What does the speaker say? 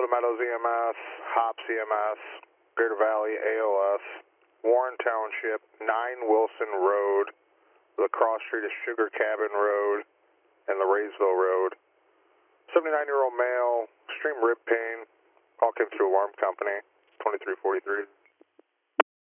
Northern Meadows EMS, Hops EMS, Greater Valley AOS, Warren Township, 9 Wilson Road, the cross street is Sugar Cabin Road, and the Raysville Road. 79-year-old male, extreme rib pain, all came through alarm company, 2343.